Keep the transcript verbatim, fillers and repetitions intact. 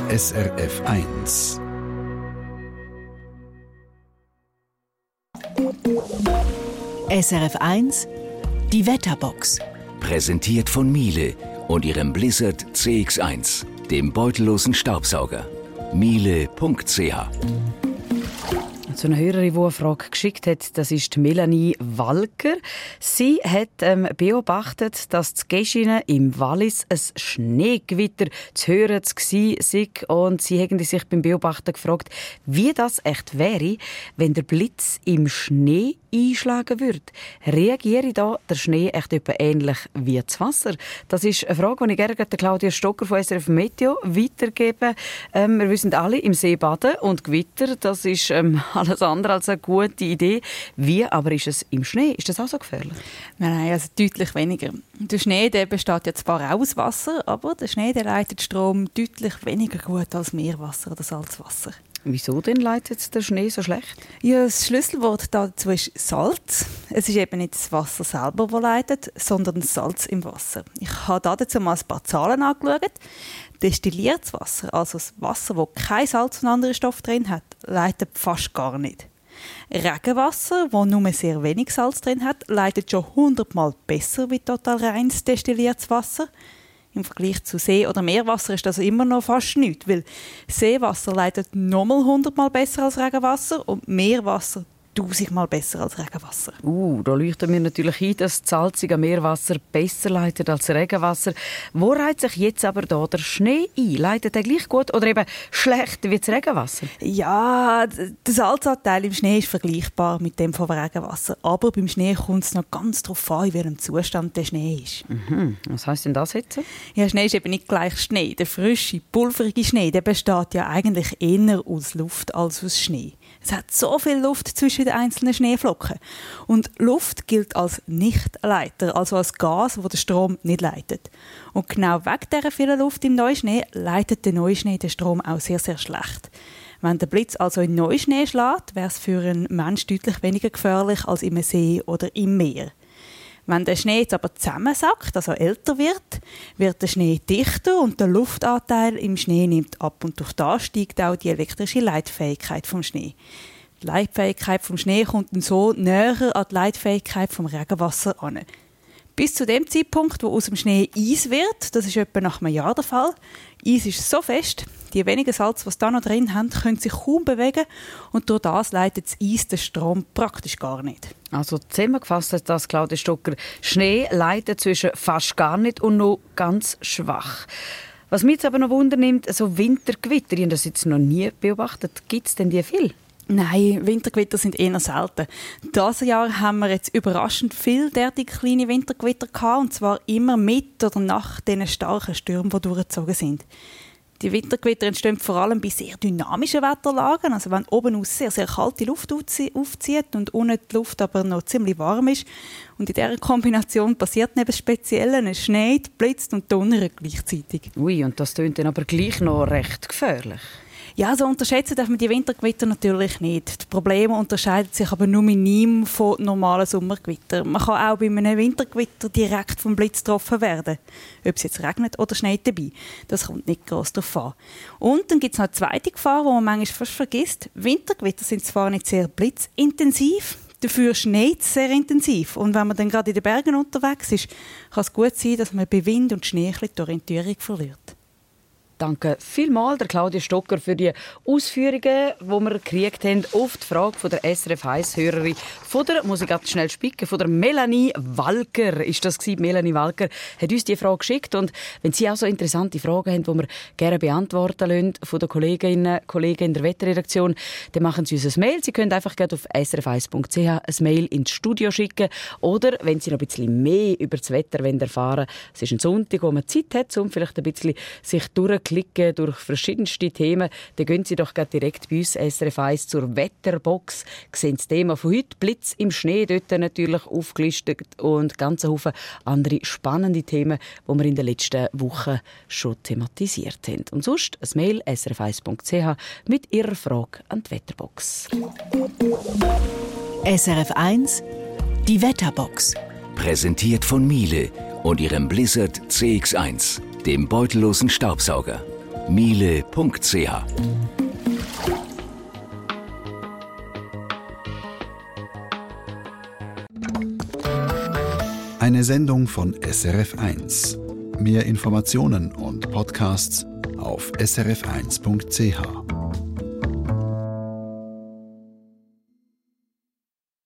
S R F eins. S R F eins, die Wetterbox. Präsentiert von Miele und ihrem Blizzard C X eins, dem beutellosen Staubsauger. miele punkt c h. So eine Hörerin, die eine Frage geschickt hat, das ist Melanie Walker. Sie hat ähm, beobachtet, dass die Gäschine im Wallis ein Schneegewitter zu hören war. Und sie haben sich beim Beobachten gefragt, wie das echt wäre, wenn der Blitz im Schnee einschlagen würde. Reagiere da der Schnee echt etwa ähnlich wie das Wasser? Das ist eine Frage, die ich gerne Claudia Stocker von S R F Meteo weitergebe. Ähm, wir wissen alle, im See baden und Gewitter, das ist ähm, alles andere als eine gute Idee. Wie aber ist es im Schnee? Ist das auch so gefährlich? Nein, also deutlich weniger. Der Schnee der besteht ja zwar auch aus Wasser, aber der Schnee der leitet Strom deutlich weniger gut als Meerwasser oder Salzwasser. Wieso denn leitet der Schnee so schlecht? Ja, das Schlüsselwort dazu ist Salz. Es ist eben nicht das Wasser selber, das leitet, sondern das Salz im Wasser. Ich habe dazu mal ein paar Zahlen angeschaut. Destilliertes Wasser, also das Wasser, das kein Salz und andere Stoffe drin hat, leitet fast gar nicht. Regenwasser, das nur sehr wenig Salz drin hat, leitet schon hundertmal besser wie total reines destilliertes Wasser. Im Vergleich zu See- oder Meerwasser ist das immer noch fast nichts, weil Seewasser leitet nochmal hundertmal besser als Regenwasser und Meerwasser tausendmal besser als Regenwasser. Uh, da leuchtet mir natürlich ein, dass das salzige Meerwasser besser leitet als Regenwasser. Wo reiht sich jetzt aber da der Schnee ein? Leitet er gleich gut oder eben schlecht wie das Regenwasser? Ja, der Salzanteil im Schnee ist vergleichbar mit dem vom Regenwasser. Aber beim Schnee kommt es noch ganz darauf an, in welchem Zustand der Schnee ist. Mhm. Was heisst denn das jetzt? Ja, Schnee ist eben nicht gleich Schnee. Der frische, pulverige Schnee, der besteht ja eigentlich eher aus Luft als aus Schnee. Es hat so viel Luft zwischen den einzelnen Schneeflocken. Und Luft gilt als Nichtleiter, also als Gas, das den Strom nicht leitet. Und genau wegen dieser vielen Luft im Neuschnee leitet der Neuschnee den Strom auch sehr, sehr schlecht. Wenn der Blitz also in Neuschnee schlägt, wäre es für einen Menschen deutlich weniger gefährlich als im See oder im Meer. Wenn der Schnee jetzt aber zusammensackt, also älter wird, wird der Schnee dichter und der Luftanteil im Schnee nimmt ab. Und durch das steigt auch die elektrische Leitfähigkeit vom Schnee. Die Leitfähigkeit vom Schnee kommt dann so näher an die Leitfähigkeit vom Regenwasser an. Bis zu dem Zeitpunkt, wo aus dem Schnee Eis wird, das ist etwa nach einem Jahr der Fall. Eis ist so fest, die wenigen Salz, die sie da noch drin haben, können sich kaum bewegen und durch das leitet das Eis den Strom praktisch gar nicht. Also zusammengefasst hat das Claudia Stocker. Schnee leitet zwischen fast gar nicht und noch ganz schwach. Was mich jetzt aber noch wundernimmt, so Wintergewitter, ich habe das jetzt noch nie beobachtet. Gibt es denn die viel? Nein, Wintergewitter sind eher selten. Dieses Jahr haben wir jetzt überraschend viele derartige kleine Wintergewitter gehabt, und zwar immer mit oder nach diesen starken Stürmen, die durchgezogen sind. Die Wintergewitter entstehen vor allem bei sehr dynamischen Wetterlagen, also wenn oben aus sehr, sehr kalte Luft aufzieht und unten die Luft aber noch ziemlich warm ist. Und in dieser Kombination passiert neben Speziellen, es schneit, blitzt und donnert gleichzeitig. Ui, und das tönt dann aber gleich noch recht gefährlich. Ja, so unterschätzen darf man die Wintergewitter natürlich nicht. Die Probleme unterscheiden sich aber nur minim von normalen Sommergewittern. Man kann auch bei einem Wintergewitter direkt vom Blitz getroffen werden. Ob es jetzt regnet oder schneit dabei. Das kommt nicht gross darauf an. Und dann gibt es noch eine zweite Gefahr, die man manchmal fast vergisst. Wintergewitter sind zwar nicht sehr blitzintensiv, dafür schneit es sehr intensiv. Und wenn man dann gerade in den Bergen unterwegs ist, kann es gut sein, dass man bei Wind und Schnee die Orientierung verliert. Danke vielmals der Claudia Stocker für die Ausführungen, die wir gekriegt haben auf die Frage von der S R F eins-Hörerin von der, muss ich ganz schnell spicken, von der Melanie Walker. Ist das gewesen? Melanie Walker hat uns die Frage geschickt, und wenn Sie auch so interessante Fragen haben, die wir gerne beantworten lassen von den Kolleginnen und Kollegen in der Wetterredaktion, dann machen Sie uns ein Mail. Sie können einfach auf s r f eins punkt c h ein Mail ins Studio schicken, oder wenn Sie noch ein bisschen mehr über das Wetter erfahren wollen, es ist ein Sonntag, wo man Zeit hat, um vielleicht ein bisschen sich durch klicken durch verschiedenste Themen, dann gehen Sie doch direkt bei uns S R F eins zur Wetterbox. Sehen das Thema von heute, Blitz im Schnee, dort natürlich aufgelistet, und ganz Haufen andere spannende Themen, die wir in den letzten Wochen schon thematisiert haben. Und sonst ein Mail s r f eins punkt c h mit Ihrer Frage an die Wetterbox. S R F eins, die Wetterbox. Präsentiert von Miele und ihrem Blizzard C X eins, dem beutellosen Staubsauger. miele punkt c h. Eine Sendung von S R F eins. Mehr Informationen und Podcasts auf s r f eins punkt c h.